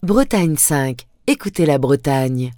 Bretagne 5. Écoutez la Bretagne.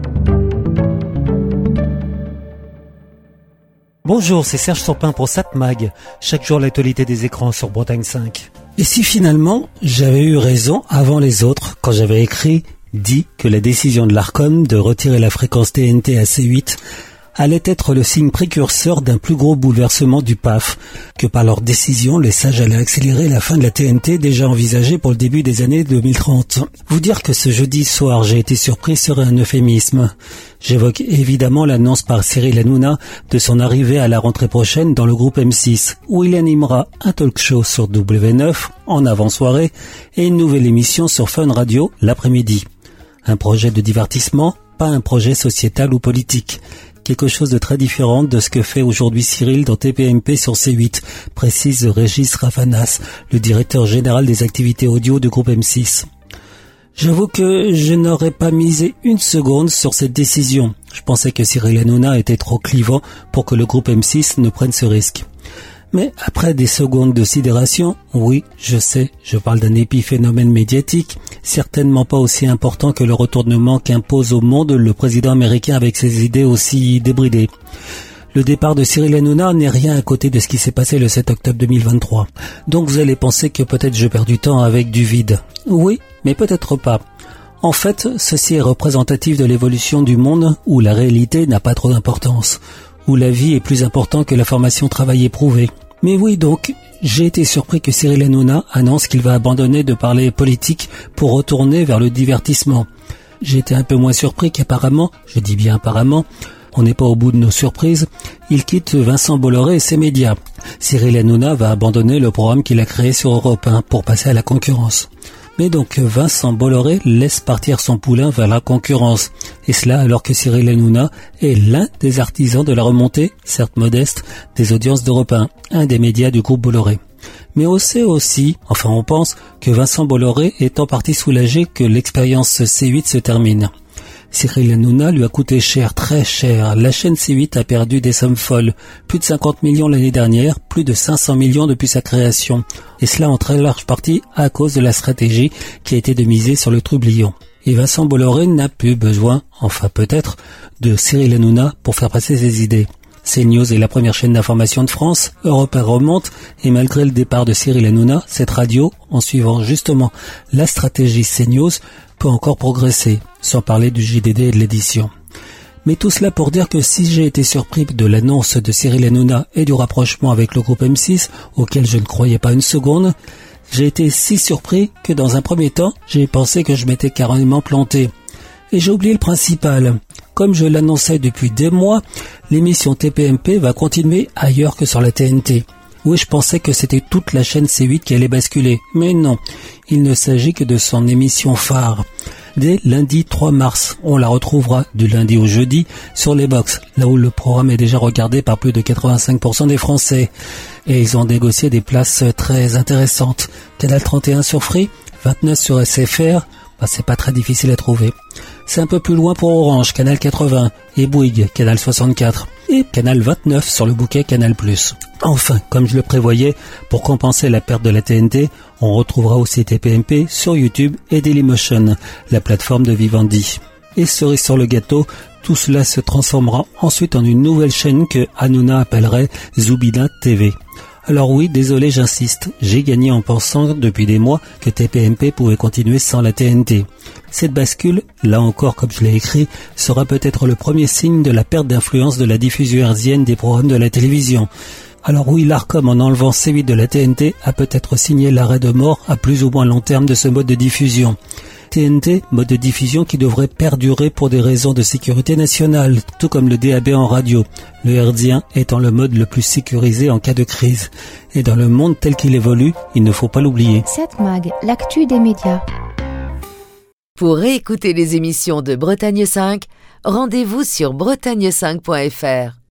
Bonjour, c'est Serge Surpin pour Satmag. Chaque jour l'actualité des écrans sur Bretagne 5. Et si finalement j'avais eu raison avant les autres quand j'avais dit que la décision de l'Arcom de retirer la fréquence TNT à C8 allait être le signe précurseur d'un plus gros bouleversement du PAF, que par leur décision, les sages allaient accélérer la fin de la TNT déjà envisagée pour le début des années 2030. Vous dire que ce jeudi soir j'ai été surpris serait un euphémisme. J'évoque évidemment l'annonce par Cyril Hanouna de son arrivée à la rentrée prochaine dans le groupe M6, où il animera un talk show sur W9 en avant-soirée et une nouvelle émission sur Fun Radio l'après-midi. Un projet de divertissement, pas un projet sociétal ou politique. Quelque chose de très différent de ce que fait aujourd'hui Cyril dans TPMP sur C8, précise Régis Ravanas, le directeur général des activités audio du groupe M6. J'avoue que je n'aurais pas misé une seconde sur cette décision. Je pensais que Cyril Hanouna était trop clivant pour que le groupe M6 ne prenne ce risque. Mais après des secondes de sidération, oui, je sais, je parle d'un épiphénomène médiatique, certainement pas aussi important que le retournement qu'impose au monde le président américain avec ses idées aussi débridées. Le départ de Cyril Hanouna n'est rien à côté de ce qui s'est passé le 7 octobre 2023. Donc vous allez penser que peut-être je perds du temps avec du vide. Oui, mais peut-être pas. En fait, ceci est représentatif de l'évolution du monde où la réalité n'a pas trop d'importance, où la vie est plus importante que la formation travail éprouvée. Mais oui donc, j'ai été surpris que Cyril Hanouna annonce qu'il va abandonner de parler politique pour retourner vers le divertissement. J'ai été un peu moins surpris qu'apparemment, je dis bien apparemment, on n'est pas au bout de nos surprises, il quitte Vincent Bolloré et ses médias. Cyril Hanouna va abandonner le programme qu'il a créé sur Europe 1 pour passer à la concurrence. Mais donc Vincent Bolloré laisse partir son poulain vers la concurrence. Et cela alors que Cyril Hanouna est l'un des artisans de la remontée, certes modeste, des audiences d'Europe 1, un des médias du groupe Bolloré. Mais on sait aussi, enfin on pense, que Vincent Bolloré est en partie soulagé que l'expérience C8 se termine. Cyril Hanouna lui a coûté cher, très cher. La chaîne C8 a perdu des sommes folles. Plus de 50 millions l'année dernière, plus de 500 millions depuis sa création. Et cela en très large partie à cause de la stratégie qui a été de miser sur le trublion. Et Vincent Bolloré n'a plus besoin, enfin peut-être, de Cyril Hanouna pour faire passer ses idées. CNews est la première chaîne d'information de France, Europe 1 remonte, et malgré le départ de Cyril Hanouna, cette radio, en suivant justement la stratégie CNews, peut encore progresser, sans parler du JDD et de l'édition. Mais tout cela pour dire que si j'ai été surpris de l'annonce de Cyril Hanouna et du rapprochement avec le groupe M6, auquel je ne croyais pas une seconde, j'ai été si surpris que dans un premier temps, j'ai pensé que je m'étais carrément planté. Et j'ai oublié le principal. Comme je l'annonçais depuis des mois, l'émission TPMP va continuer ailleurs que sur la TNT. Oui, je pensais que c'était toute la chaîne C8 qui allait basculer. Mais non, il ne s'agit que de son émission phare. Dès lundi 3 mars, on la retrouvera du lundi au jeudi sur les box, là où le programme est déjà regardé par plus de 85% des Français. Et ils ont négocié des places très intéressantes. Canal 31 sur Free, 29 sur SFR, c'est pas très difficile à trouver. C'est un peu plus loin pour Orange, Canal 80, et Bouygues, Canal 64, et Canal 29 sur le bouquet Canal+. Enfin, comme je le prévoyais, pour compenser la perte de la TNT, on retrouvera aussi TPMP sur YouTube et Dailymotion, la plateforme de Vivendi. Et cerise sur le gâteau, tout cela se transformera ensuite en une nouvelle chaîne que Hanouna appellerait Zoubida TV. Alors oui, désolé, j'insiste, j'ai gagné en pensant depuis des mois que TPMP pouvait continuer sans la TNT. Cette bascule, là encore comme je l'ai écrit, sera peut-être le premier signe de la perte d'influence de la diffusion hertzienne des programmes de la télévision. Alors oui, l'Arcom, en enlevant C8 de la TNT, a peut-être signé l'arrêt de mort à plus ou moins long terme de ce mode de diffusion. TNT, mode de diffusion qui devrait perdurer pour des raisons de sécurité nationale, tout comme le DAB en radio, le hertzien étant le mode le plus sécurisé en cas de crise. Et dans le monde tel qu'il évolue, il ne faut pas l'oublier. Satmag, l'actu des médias. Pour réécouter les émissions de Bretagne 5, rendez-vous sur bretagne5.fr.